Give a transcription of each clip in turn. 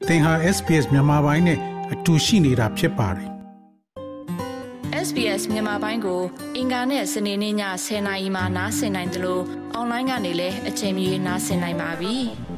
သင်ဟာ SPS မြန်မာပိုင်းနဲ့အတူရှိနေတာဖြစ်ပါတယ်။ SBS မြန်မာပိုင်းကိုအင်ကာနဲ့စနေနေ့ည10:00နာရီမှနားဆင်နိုင်တယ်လို့အွန်လိုင်းကနေလည်းအချိန်မီနားဆင်နိုင်ပါပြီ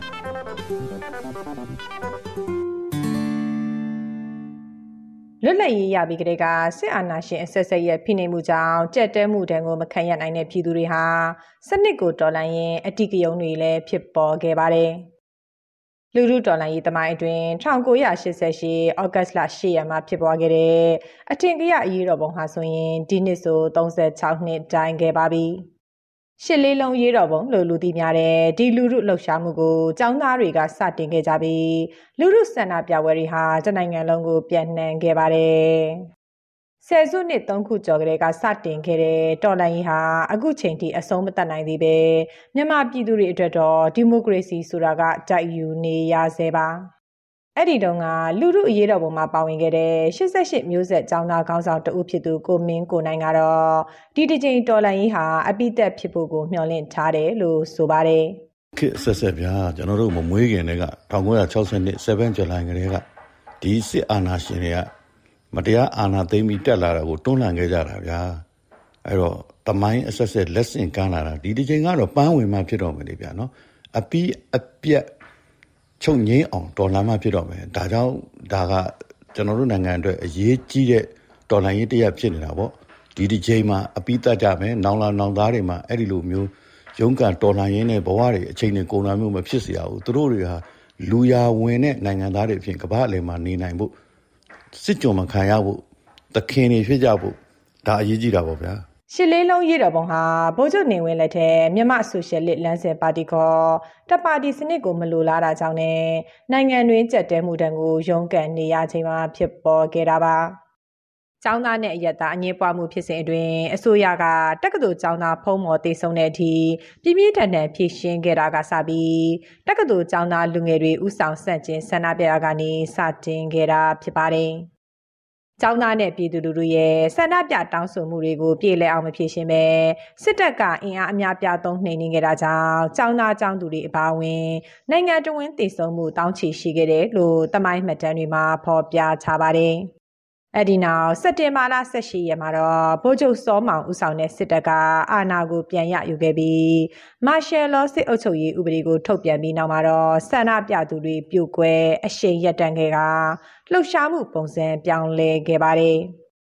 ။လွတ်လပ်ရေးရပြီးကတည်းကစစ်အာဏာရှင်အဆက်ဆက်ရဲ့ဖိနှိပ်မှုကြောင့်ကြက်တဲမှုတံကိုမခံရနိုင်တဲ့ပြည်သူတွေဟာစနစ်ကိုတော်လှန်ရင်းအတိကယုံတွေလည်းဖြစ်ပေါ်ခဲ့ပါတယ်။လူထုတော်လှန်ရေးသမိုင်းအတွင်း1988ဩဂတ်လ10ရက်မှာဖြစ်ပွားခဲ့တဲ့အထင်ကရအရေးတော်ပုံဟာဆိုရင်ဒီနှစ်ဆို36နှစ်တိုင်ခဲ့ပါပြီ။ရှစ်လေးလုံးရေးတော်ပုံလို့လူသိများတဲ့ဒီလူထုလှုပ်ရှားမှုကိုကျောင်းသားတွေကစတင်ခဲ့ကြပြီးလူထုဆန္ဒပြပွဲတွေဟာတနိုင်ငံလုံးကိုပြန့်နှံ့ခဲ့ပါတယ်။ဆယ်စုနှစ်3ခုကျော်ကလေးကစတင်ခဲ့တဲ့တော်လှန်ရေးဟာအခုချိန်ထိအဆုံးမသတ်နိုင်သေးပဲမြန်မာပြည်သူတွေအတွက်တော့ဒီမိုကရေစီဆိုတာကတိုက်ယူနေရဆဲပါအဲ့ဒီတုန်းကလူထုအရေးတော်ပုံမှာပါဝင်ခဲ့တဲ့88မျိုးဆက်ကျောင်းသားခေါင်းဆောင်တဦးဖြစ်သူကိုမင်းကိုနိုင်ကတော့ဒီတစ်ချိန်တော်လှန်ရေးဟာအပိသက်ဖြစ်ဖို့ကိုမျှော်လင့်ထားတယ်လို့ဆိုပါတယ်ခေတ်ဆက်ဆက်ဗျာကျွန်တော်တို့မမွေးခင်တည်းက1960နှစ်7ဇူလိုင်ကလေးကဒီစစ်အာဏာရှင်တွေကမတရားအာဏာသိမ်းပြီးတက်လာတာကိုတွန်းလှန်ခဲ့ကြတာဗျာအဲ့တော့တမိုင်းအဆက်ဆက်လက်ဆင့်ကမ်းလာတာဒီတစ်ချိန်ကတော့ပန်းဝင်မှဖြစ်တော့မယ်လေဗျာနော်အပီးအပြက်ချုပ်ငိမ့်အောင်တော်လှန်မှဖြစ်တော့မယ်ဒါကြောင့်ဒါကကျွန်တော်တို့နိုင်ငံအတွက်အရေးကြီးတဲ့တော်လှန်ရေးတစ်ရပ်ဖြစ်နေတာပေါ့ဒီတစ်ချိန်မှာအပီးတတ်ကြမယ်နောင်လာနောင်သားတွေမှာအဲ့ဒီလိုမျိုးရုန်းကန်တော်လှန်ရင်းနဲ့ဘဝတွေအချိန်နဲ့ကုန်တာမျိုးမဖြစ်စေရဘူးသူတို့တွေဟာလူရဝင်တဲ့နိုင်ငံသားတွေအဖြစ်ကမ္ဘာအလယ်မှာနေနိုင်ဖို့စစ်ကြုံမခံရဖို့တခင်တွေဖြစ်ကြဖို့ဒါအရေးကြီးတာပေါ့ဗျာရှစ်လေးလုံးရေးတော်ပုံဟာဗိုလ်ချုပ်နေဝင်းလက်ထက်မြန်မာဆိုရှယ်လစ်လမ်းစဉ်ပါတီခေါ်တပါတီစနစ်ကိုမလိုလားတာကြောင့်နဲ့နိုင်ငံတွင်းကြက်တဲမှုတံကိုရုန်းကန်နေရချိန်မှာဖြစ်ပေါ်ခဲ့တာပါကျောင်းသားနဲ့အရက်သားအငြင်းပွားမှုဖြစ်စဉ်အတွင်းအစိုးရကတက္ကသိုလ်ကျောင်းသားဖုံးမော်တေဆုံးတဲ့အထိပြင်းပြင်းထန်ထန်ဖြည့်ရှင်းခဲ့တာကစပြီးတက္ကသိုလ်ကျောင်းသားလူငယ်တွေဥဆောင်ဆန့်ကျင်ဆန္ဒပြရာကနေစတင်ခဲ့တာဖြစ်ပါတယ်။ကျောင်းသားနဲ့ပြည်သူလူထုရဲ့ဆန္ဒပြတောင်းဆိုမှုတွေကိုပြေလည်အောင်မဖြေရှင်းပဲစစ်တပ်ကအင်အားအများပြားသုံးနှိမ်နင်းခဲ့တာကြောင့်ကျောင်းသားကျောင်းသူတွေအပါအဝင်နိုင်ငံတော်ဝန်တည်ဆုံမှုတောင်းချီရှိခဲ့တယ်လို့တမိုင်းမှတ်တမ်းတွေမှာဖော်ပြထားပါတယ်။အဲ့ဒီနောက်စက်တင်ဘာလ18ရက်မှာတော့ဗိုလ်ချုပ်စောမောင်ဦးဆောင်တဲ့စစ်တပ်ကအာဏာကိုပြန်ရယူခဲ့ပြီးမာရှယ်လောစစ်အုပ်ချုပ်ရေးဥပဒေကိုထုတ်ပြန်ပြီးနောက်မှာတော့ဆန္ဒပြသူတွေပြုတ်ကွဲအရှိန်ရပ်တန့်ခဲ့ကလှုပ်ရှားမှုပုံစံပြောင်းလဲခဲ့ပါတယ်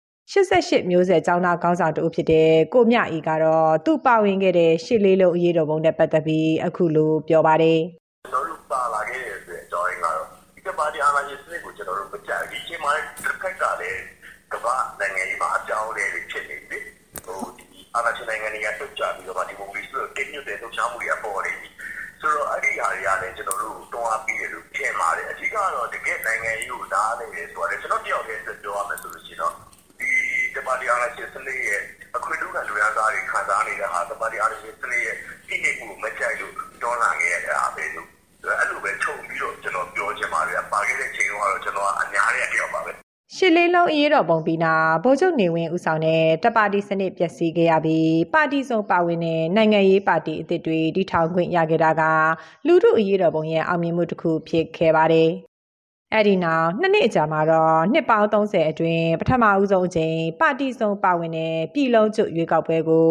88မျိုးဆက်ကျောင်းသားခေါင်းဆောင်တဦးဖြစ်တဲ့ကိုမြအေးကတော့သူပါဝင်ခဲ့တဲ့ရှစ်လေးလုံးအရေးတော်ပုံနဲ့ပတ်သက်ပြီးအခုလိုပြောပါတယ်ကျွန်တော်တို့ပါလာခဲ့တဲ့အတွက်အကြောင်းရင်းကတော့ဒီပါတီအာဏာရှင်စနစ်ကိုကျွန်တော်တို့မကြိုက်ဒီချိန်မှာတစ်ခါကလည်းကမ္ဘာနိုင်ငံရေးမှာအပြောင်းအလဲတွေဖြစ်နေပြီဒီအာဏာရှင်နိုင်ငံတွေကတုတ်ကြပြီးတော့ဒီမိုကရေစီကိုတင်းညွတ်တဲ့လှုပ်ရှားမှုတွေအပေါ်နေပြီဆိုတော့အဲ့ဒီဟာတွေကလည်းကျွန်တော်တို့တွန်းအားပေးတယ်လို့ထင်ပါတယ်အဓိကတော့တကယ်နိုင်ငံရေးကိုနားလည်တယ်ဆိုတော့ကျွန်တော်တယောက်တည်းပြောရမယ်ဆိုလို့ရှိရင်တော့ဒီပါတီအာဏာရှင်စနစ်ရဲ့အခွင့်အရေးကလူရန်သားတွေခံစားနေတဲ့ဟာပါတီအာဏာရှင်စနစ်ရဲ့ဖိနှိပ်မှုမကြိုက်လို့တွန်းလှန်ခဲ့ရတဲ့အားပဲလို့အဲ့လိုပဲခြုံပြီးတော့ကျွန်တော်ပြောချင်ပါတယ်ပါခဲ့တဲ့ချိန်တော့ကျွန်တော်အများကြီးအပြောပါပဲရှစ်လေးလုံးအရေးတော်ပုံပြီးနာဗိုလ်ချုပ်နေဝင်းဦးဆောင်တဲ့တပါတီစနစ်ပျက်စီးခဲ့ရပြီးပါတီစုံပါဝင်တဲ့နိုင်ငံရေးပါတီအသစ်တွေတည်ထောင်ခွင့်ရခဲ့တာကလူထုအရေးတော်ပုံရဲ့အောင်မြင်မှုတစ်ခုဖြစ်ခဲ့ပါတယ်။အဲ့ဒီနောက်နှစ်နှစ်အကြာမှာတော့နှစ်ပေါင်း30အတွင်းပထမဦးဆုံးအကြိမ်ပါတီစုံပါဝင်တဲ့ပြည်လုံးကျွရွေးကောက်ပွဲကို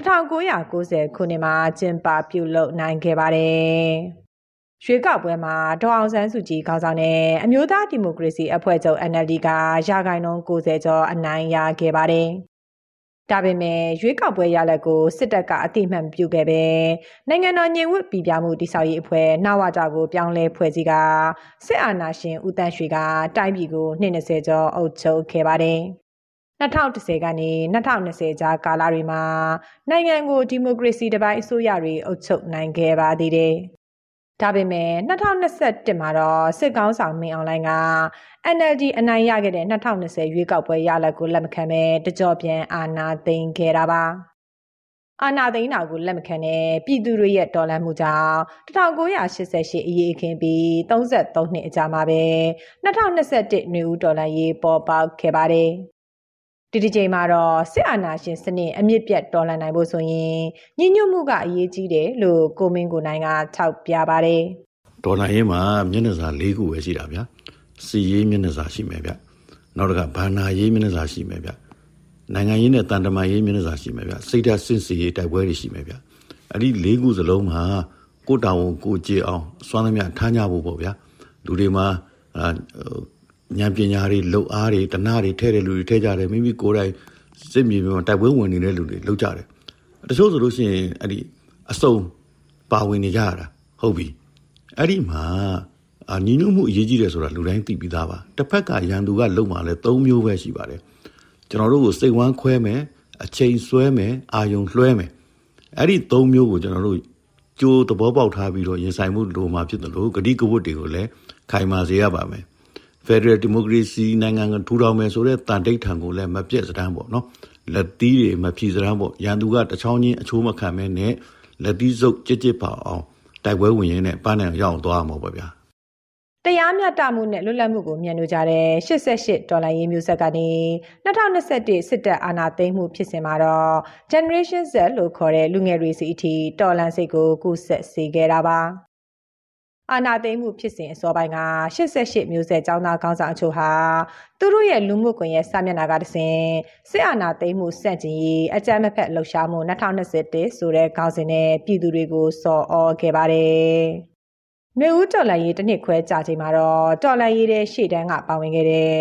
1990ခုနှစ်မှာကျင်းပပြုလုပ်နိုင်ခဲ့ပါတယ်။ရွေးကောက်ပွဲမှာဒေါ်အောင်ဆန်းစုကြည်ခေါင်းဆောင်တဲ့အမျိုးသားဒီမိုကရေစီအဖွဲ့ချုပ် NLD ကရာခိုင်နှုန်း90ကျော်အနိုင်ရခဲ့ပါတယ်။ဒါပေမဲ့ရွေးကောက်ပွဲရလဒ်ကိုစစ်တပ်ကအတိအမှန်မပြုခဲ့ပဲနိုင်ငံတော်ညီညွတ်ပြည်ပြမှုတည်ဆောက်ရေးအဖွဲ့နဝတကိုပြောင်းလဲဖွဲ့စည်းကစစ်အာဏာရှင်ဦးတန်းရွှေကတိုင်းပြည်ကို20ကျော်အုပ်ချုပ်ခဲ့ပါတယ်။2010ကနေ2020ကြားကာလတွေမှာနိုင်ငံကိုဒီမိုကရေစီတပိုင်းအစိုးရတွေအုပ်ချုပ်နိုင်ခဲ့ပါသေးတယ်။ဒါပေမဲ့2021မှာတော့စစ်ကောင်ဆောင်မင်းအောင်လှိုင်က NLD အနိုင်ရခဲ့တဲ့2020ရွေးကောက်ပွဲရလဒ်ကိုလက်မခံဘဲတကြော့ပြန်အာဏာသိမ်းခဲ့တာပါအာဏာသိမ်းတာကိုလက်မခံတဲ့ပြည်သူတွေရဲ့တော်လှန်မှုကြောင့်1988အရေးအခင်းပြီး33နှစ်အကြာမှာပဲ2021နွေဦးတော်လှန်ရေးပေါ်ပေါက်ခဲ့ပါတယ်ဒီချိန်မှာတော့စစ်အာဏာရှင်စနစ်အမြင့်ပြတ်တော်လှန်နိုင်ဖို့ဆိုရင်ညီညွတ်မှုကအရေးကြီးတယ်လို့ကိုမင်းကိုနိုင်ကထောက်ပြပါတယ်ဒေါ်လာရေးမှာမျက်နှာစာ၄ခုပဲရှိတာဗျာစီရေးမျက်နှာစာရှိမယ်ဗျနောက်တစ်ခါဘာနာရေးမျက်နှာစာရှိမယ်ဗျနိုင်ငံရေးနဲ့တန်တမာရေးမျက်နှာစာရှိမယ်ဗျစိတ်ဓာတ်စင်စီရေးတိုက်ပွဲတွေရှိမယ်ဗျအဲ့ဒီ၄ခုစလုံးမှာကိုတောင်ကိုကြည်အောင်စွမ်းသမျှထားကြဖို့ပေါ့ဗျာလူတွေမှာဉာဏ်ပညာတွေလုံအားတွေတနာတွေထဲတဲ့လူတွေထဲကြတယ်မိမိကိုယ်တိုင်စစ်မြေပြင်မှာတိုက်ပွဲဝင်နေတဲ့လူတွေလောက်ကြတယ်တချို့ဆိုလို့ရှိရင်အဲ့ဒီအစုံပါဝင်နေကြရတာဟုတ်ပြီအဲ့ဒီမှာညီညွတ်မှုအရေးကြီးတယ်ဆိုတာလူတိုင်းသိပြီးသားပါတစ်ဖက်ကရန်သူကလုံမှာလဲ၃မျိုးပဲရှိပါတယ်ကျွန်တော်တို့ကိုစိတ်ဝမ်းခွဲမယ်အချိန်ဆွဲမယ်အာယုံလွှဲမယ်အဲ့ဒီ၃မျိုးကိုကျွန်တော်တို့ကြိုးသဘောပေါက်ထားပြီးတော့ရင်ဆိုင်မှုလိုမှာဖြစ်တယ်လို့ဂတိကဝတ်တွေကိုလည်းခိုင်မာစေရပါမယ်Federal Democracy နိုင်ငံကထူထောင်မယ်ဆိုတဲ့တန်တိတ်ထံကိုလည်းမပြည့်စတမ်းပေါ့နော်လက်သီးတွေမဖြီစတမ်းပေါ့ရန်သူကတချောင်းချင်းအချိုးမခံမဲနဲ့လက်သီးစုပ်ကြစ်ကြစ်ပါအောင်တိုက်ပွဲဝင်ရင်းနဲ့ပန်းနဲ့ရောက်သွားမှာပေါ့ဗျာတရားမျှတမှုနဲ့လွတ်လပ်မှုကိုမြင်လို့ကြတဲ့88ဒေါ်လာရေးမျိုးဆက်ကနေ2021စစ်တပ်အာဏာသိမ်းမှုဖြစ်စဉ်မှာတော့ Generation Z လို့ခေါ်တဲ့လူငယ်တွေစီအထိတော်လှန်စိတ်ကိုကူးဆက်စေခဲ့တာပါအာဏာသိမ်းမှုဖြစ်စဉ်အစောပိုင်းက88မျိုးဆက်ចောင်းသားခေါင်းဆောင်အချို့ဟာသူတို့ရဲ့လူမှုကွန်ရက်စာမျက်နှာကတဆင့်စစ်အာဏာသိမ်းမှုစန့်ကျင်ရေးအကြမ်းမဖက်လှုပ်ရှားမှု2021ဆိုတဲ့ခေါင်းစဉ်နဲ့ပြည်သူတွေကိုစော်ဩခဲ့ပါတယ်။နေဦးတော်လှန်ရေးတစ်နှစ်ခွဲကြာချိန်မှာတော့တော်လှန်ရေးတဲ့ရှေ့တန်းကပါဝင်ခဲ့တဲ့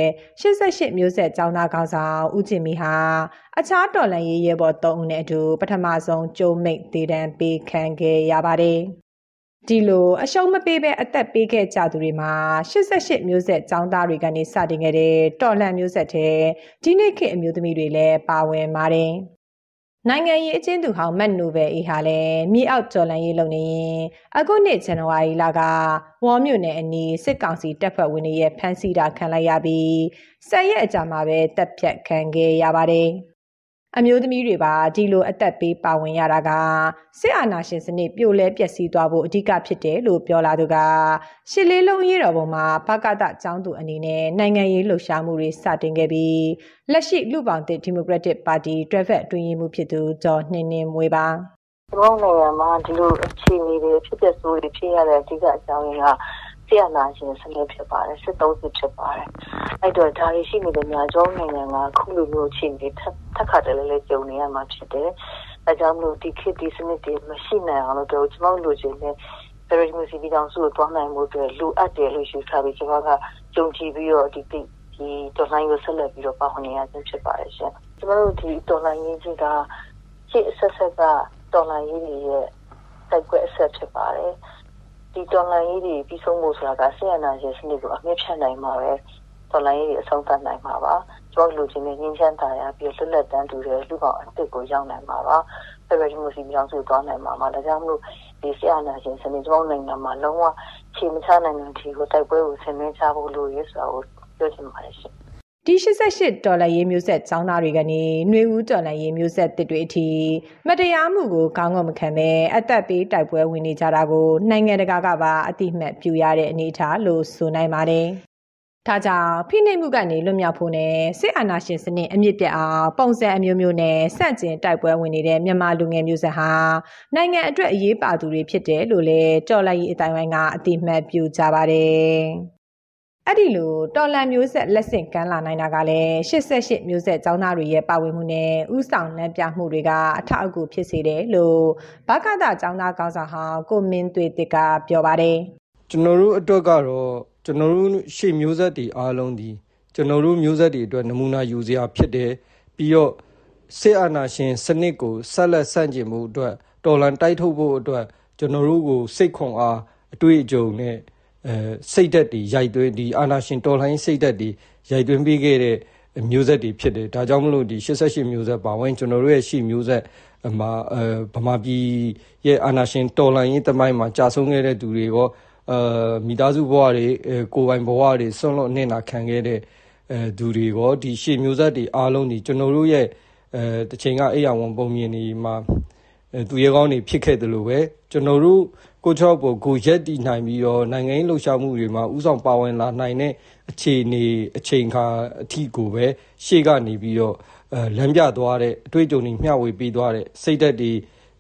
88မျိုးဆက်ចောင်းသားခေါင်းဆောင်ဦးကျင်မီဟာအခြားတော်လှန်ရေးရဲဘော်3ဦးနဲ့အတူပထမဆုံးကြိုးမိတ်ဒေတံပေးခံခဲ့ရပါတယ်။ဒီလိုအရှုံးမပေးဘဲအသက်ပေးခဲ့ကြသူတွေမှာ88မျိုးဆက်ចောင်းသားတွေကနေစတင်ခဲ့တဲ့တော်လှန်မျိုးဆက်တဲ့ဒီနေ့ခေတ်အမျိုးသမီးတွေလည်းပါဝင်ပါတယ်။နိုင်ငံရေးအကျဉ်းသူဟောင်းမတ်နိုဘယ်အေဟာလည်းမြေအောက်တော်လှန်ရေးလုပ်နေရင်အခုနှစ်ဇန်နဝါရီလကဝေါ်မြို့နယ်အနီးစစ်ကောင်စီတပ်ဖွဲ့ဝင်တွေရဲ့ဖမ်းဆီးတာခံလိုက်ရပြီး10ရက်အကြာမှာပဲတပ်ဖြတ်ခံခဲ့ရပါတယ်။အမျိုးသမီးတွေပါဒီလိုအသက်ပေးပါဝင်ရတာကစစ်အာဏာရှင်စနစ်ပြိုလဲပျက်စီးသွားဖို့အဓိကဖြစ်တယ်လို့ပြောလာသူကရှစ်လေးလုံးရေးတော်ပုံမှာဘကတကျောင်းသူအနေနဲ့နိုင်ငံရေးလှုပ်ရှားမှုတွေစတင်ခဲ့ပြီးလက်ရှိလူပောင်သစ်ဒီမိုကရက်တစ်ပါတီတွဲဖက်အတွင်းရေးမှူးဖြစ်သူဒေါ်နှင်းနှင်းမွေးပါကျွန်တော်နိုင်ငံမှာဒီလိုအခြေအနေတွေဖြစ်ပျက်ဆိုးတွေဖြစ်ရတဲ့အဓိကအကြောင်းရင်းကဆရာနာရှင်စနစ်ဖြစ်ပါတယ်စစ်သုံးစစ်ဖြစ်ပါတယ်အဲ့တော့ဒါတွေရှိနေတဲ့များကျောင်းနိုင်ငံကခုလိုမျိုးအခြေအနေထပ်ခါတလဲလဲကြုံနေရမှာဖြစ်တယ်အဲကြောင့်မလို့ဒီခေတ်ဒီစနစ်တွေမရှိနိုင်အောင်လို့ကျွန်တော်လိုချင်တဲ့ Federal Democracy တောင်စုကိုတွန်းနိုင်မှုတွေလိုအပ်တယ်လို့ယူဆပြီးကျွန်တော်ကကြုံကြည်ပြီးတော့ဒီတော်လိုင်းကိုဆက်လက်ပြီးတော့ပါဝင်နေရခြင်းဖြစ်ပါတယ်ရှင်ကျွန်တော်တို့ဒီတော်လိုင်းရေးကြီးကရှေ့အဆက်ဆက်ကတော်လိုင်းရေးရဲ့တိုက်ပွဲအဆက်ဖြစ်ပါတယ်ဒီတော်လှန်ရေးတွေပြီးဆုံးဖို့ဆိုတာကဆရာနာရှင်စနစ်ကိုအမြင့်ဖြတ်နိုင်မှာပဲတော်လှန်ရေးတွေအဆုံးသတ်နိုင်မှာပါကျွန်တော်လူချင်းနဲ့ငင်းချမ်းသာရပြီးလွတ်လပ်တန်းတူတဲ့လူပေါင်းအစ်စ်ကိုရောက်နိုင်မှာပါဖက်ဒရယ်ဒီမိုကရေစီပြောင်းလဲသွားနိုင်မှာပါဒါကြောင့်မလို့ဒီဆရာနာရှင်စနစ်ကျွန်တော်နိုင်ငံမှာလုံးဝခြေမချနိုင်တဲ့ဒီကိုတိုက်ပွဲကိုဆင်နွှဲချဖို့လိုရဲဆိုတာကိုပြောချင်ပါတယ်ရှင်ဒီ88ဒေါ်လာရေးမျိုးဆက်ចောင်းသားတွေကနေနှွေဦးဒေါ်လာရေးမျိုးဆက်တစ်တွေအထိမတရားမှုကိုကောင်းကောင်းမခံပဲအသက်ပေးတိုက်ပွဲဝင်နေကြတာကိုနိုင်ငံတကာကပါအတိအမှတ်ပြုရတဲ့အနေအထားလို့ဆိုနိုင်ပါတယ်။ဒါကြောင့်ဖိနှိပ်မှုကနေလွတ်မြောက်ဖို့နဲ့စစ်အာဏာရှင်စနစ်အမြင့်ပြတ်အောင်ပုံစံအမျိုးမျိုးနဲ့စန့်ကျင်တိုက်ပွဲဝင်နေတဲ့မြန်မာလူငယ်မျိုးဆက်ဟာနိုင်ငံအတွက်အရေးပါသူတွေဖြစ်တယ်လို့လည်းတော်လှန်ရေးအတိုင်းဝိုင်းကအတိအမှတ်ပြုကြပါတယ်။အဲ့ဒီလိုတော်လှန်မျိုးဆက်လက်ဆင့်ကမ်းလာနိုင်တာကလည်း88မျိုးဆက်ចောင်းသားတွေရဲ့ပါဝင်မှုနဲ့ဥဆောင်လမ်းပြမှုတွေကအထောက်အကူဖြစ်စေတယ်လို့ဘကတចောင်းသားကောင်းဆောင်ဟောင်းကိုမင်းသွေးတစ်ကပြောပါတယ်ကျွန်တော်တို့အတွက်ကတော့ကျွန်တော်တို့ရှေ့မျိုးဆက်တွေအားလုံးဒီကျွန်တော်တို့မျိုးဆက်တွေအတွက်နမူနာယူစရာဖြစ်တယ်ပြီးတော့စစ်အာဏာရှင်စနစ်ကိုဆက်လက်ဆန့်ကျင်မှုအတွက်တော်လှန်တိုက်ထုတ်ဖို့အတွက်ကျွန်တော်တို့ကိုစိတ်ခွန်အားအတွေ့အကြုံနဲ့စိတ်ဓာတ်တွေရိုက်သွင်းဒီအာဏာရှင်တော်လှန်ရေးစိတ်ဓာတ်တွေရိုက်သွင်းပေးခဲ့တဲ့မျိုးဆက်တွေဖြစ်တယ်ဒါကြောင့်မလို့ဒီ88မျိုးဆက်ပါဝင်ကျွန်တော်တို့ရဲ့ရှေ့မျိုးဆက်မှာဗမာပြည်ရဲ့အာဏာရှင်တော်လှန်ရေးတမိုင်းမှာကြာဆုံးခဲ့တဲ့သူတွေရောမိသားစုဘဝတွေကိုယ်ပိုင်ဘဝတွေဆွန့်လွတ်အနစ်နာခံခဲ့တဲ့သူတွေရောဒီရှေ့မျိုးဆက်တွေအားလုံးဒီကျွန်တော်တို့ရဲ့တချိန်ကအိယာဝန်ပုံမြင်နေမှာသူရဲကောင်းတွေဖြစ်ခဲ့တယ်လို့ပဲကျွန်တော်တို့ကိုချော့ပေါ်ကိုရက်တည်နိုင်ပြီးတော့နိုင်ငံရေးလှုပ်ရှားမှုတွေမှာဥဆောင်ပါဝင်လာနိုင်တဲ့အခြေအနေအချိန်ခါအထိကိုပဲရှေ့ကနေပြီးတော့လမ်းပြသွားတဲ့အတွေ့အကြုံတွေမျှဝေပေးသွားတဲ့စိတ်ဓာတ်တွေ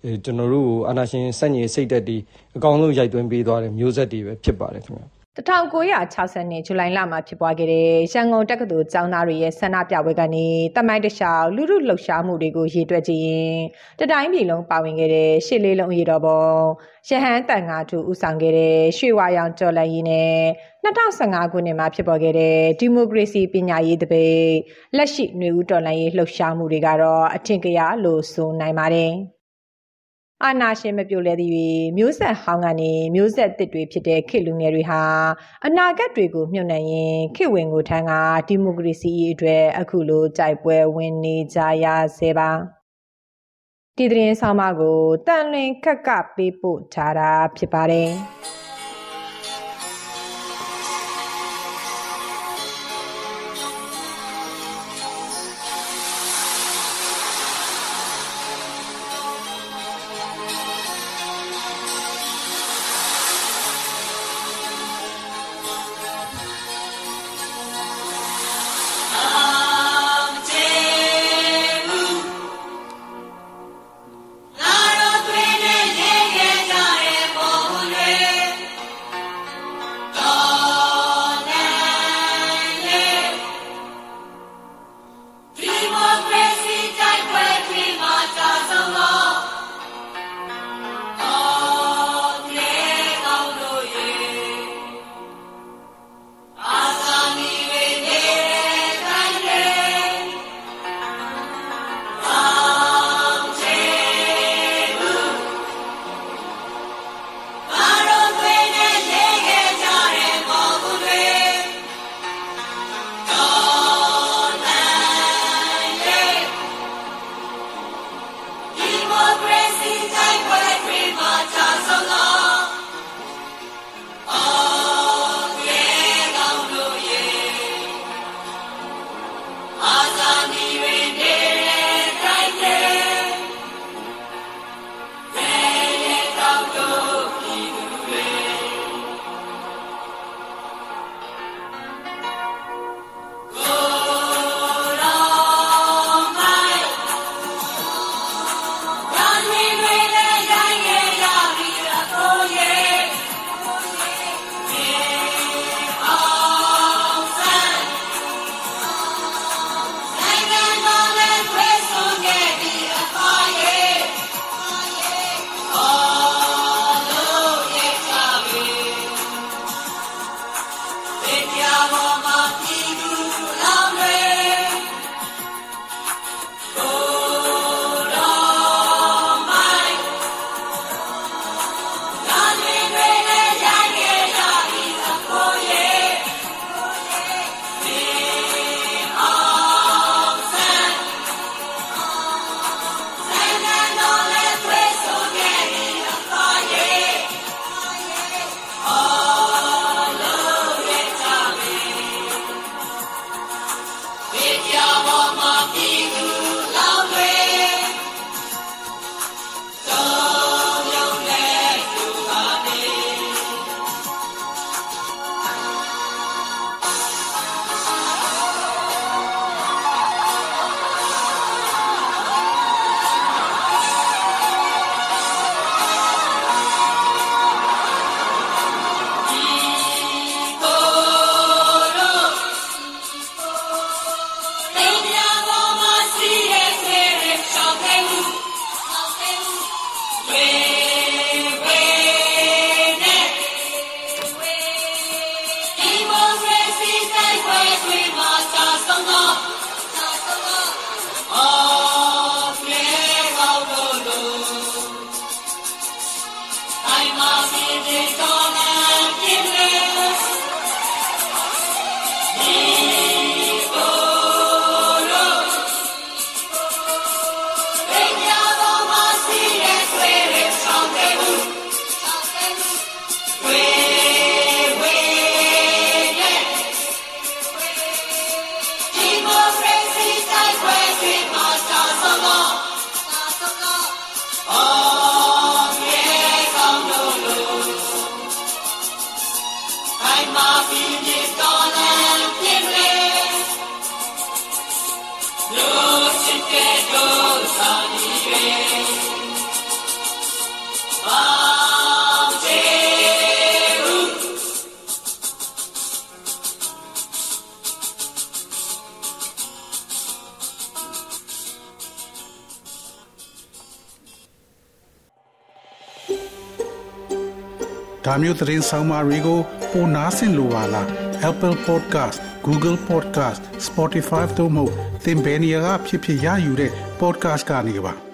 ကျွန်တော်တို့အာဏာရှင်စန့်ကျင်စိတ်သက်တွေအကောင်းဆုံးရိုက်သွင်းပေးသွားတဲ့မျိုးဆက်တွေပဲဖြစ်ပါတယ်ခင်ဗျ 1960ဇူလိုင်လမှာဖြစ်ပွားခဲ့တဲ့ရန်ကုန်တက္ကသိုလ်ကျောင်းသားတွေရဲ့ဆန္ဒပြပွဲကနေတမိုင်းတခြားလူထုလှုပ်ရှားမှုတွေကိုရည်တွက်ကြည့်ရင်တတိုင်းပြည်လုံးပါဝင်ခဲ့တဲ့ရှစ်လေးလုံးရေတော်ပုံရဟန်းတန်ဃာထုဦးဆောင်ခဲ့တဲ့ရွှေဝါရောင်ကျော်လက်ရေးနဲ့2015ခုနှစ်မှာဖြစ်ပေါ်ခဲ့တဲ့ဒီမိုကရေစီပညာရေးတပိတ်လက်ရှိຫນွေဦးတော်လှန်ရေးလှုပ်ရှားမှုတွေကတော့အထင်ကရလို့ဆိုနိုင်ပါတယ်အာနာရှင်မပြိုလဲသည်၍မျိုးဆက်ဟောင်းကနေမျိုးဆက်တစ်တွေဖြစ်တဲ့ခေတ်လူငယ်တွေဟာအနာဂတ်တွေကိုမြှုပ်နှံရင်းခေတ်ဝင်ကိုထမ်းကဒီမိုကရေစီအတွက်အခုလိုကြိုက်ပွဲဝင်နေကြရစေပါဒီသတင်းဆောင်မကိုတန်လွင်ခက်ကပေးပို့ထားတာဖြစ်ပါတယ်ဒါမျိုးသတင်းဆောင်မတွေကိုပိုနားဆင်လိုပါလား Apple Podcast Google Podcast Spotify တို့မှာသင်ပင်ရာဖြစ်ဖြစ်ရယူတဲ့ podcast ကနေပါ